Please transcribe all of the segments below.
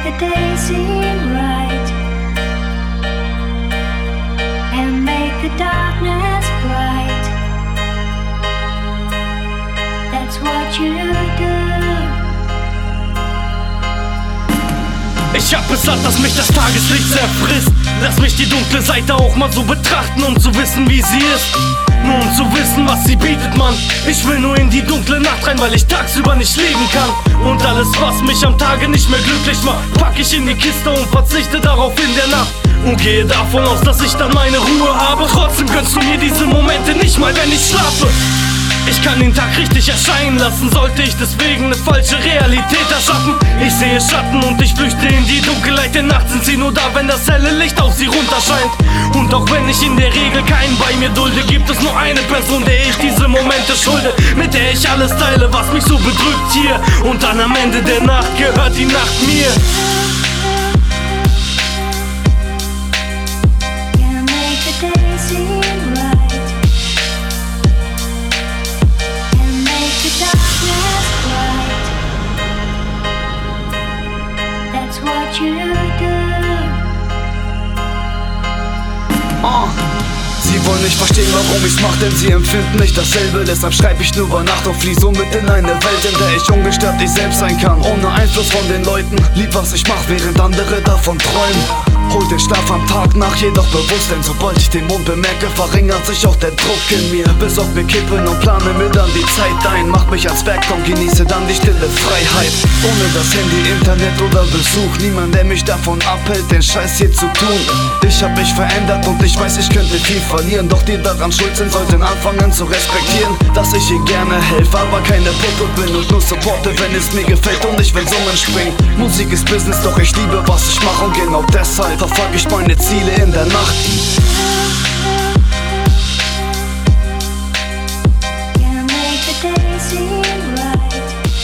make the day seem right and make the darkness bright. That's what you do. Ich hab es satt, dass mich das Tageslicht zerfrisst. Lass mich die dunkle Seite auch mal so betrachten, um zu wissen, wie sie ist. Nur um zu wissen, was sie bietet, Mann. Ich will nur in die dunkle Nacht rein, weil ich tagsüber nicht leben kann. Und alles, was mich am Tage nicht mehr glücklich macht, pack ich in die Kiste und verzichte darauf in der Nacht. Und gehe davon aus, dass ich dann meine Ruhe habe. Trotzdem gönnst du mir diese Momente nicht mal, wenn ich schlafe. Ich kann den Tag richtig erscheinen lassen, sollte ich deswegen eine falsche Realität erschaffen. Ich sehe Schatten und ich flüchte in die Dunkelheit der Nacht. Sind sie nur da, wenn das helle Licht auf sie runterscheint. Und auch wenn ich in der Regel keinen bei mir dulde, gibt es nur eine Person, der ich diese Momente schulde, mit der ich alles teile, was mich so bedrückt hier. Und dann am Ende der Nacht gehört die Nacht mir. Can make the day seem right and make the darkness bright. That's what you do. Sie wollen nicht verstehen, warum ich's mach, denn sie empfinden nicht dasselbe. Deshalb schreib ich nur über Nacht und flieh somit in eine Welt, in der ich ungestört ich selbst sein kann, ohne Einfluss von den Leuten. Lieb, was ich mach, während andere davon träumen. Hol den Schlaf am Tag nach, jedoch bewusst, denn sobald ich den Mond bemerke, verringert sich auch der Druck in mir. Besorg mir Kippen und plane mir dann die Zeit ein. Mach mich als Werk und genieße dann die stille Freiheit. Ohne das Handy, Internet oder Besuch, niemand, der mich davon abhält, den Scheiß hier zu tun. Ich hab mich verändert und ich weiß, ich könnte viel verlieren, doch die daran schuld sind, sollten anfangen zu respektieren, dass ich ihr gerne helfe, aber keine Puppe bin und nur supporte, wenn es mir gefällt und ich will Summen springen. Musik ist Business, doch ich liebe, was ich mache und genau deshalb verfolge ich meine Ziele in der Nacht. Can make the day seem right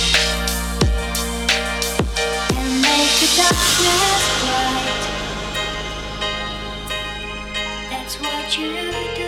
and make the darkness bright. That's what you do.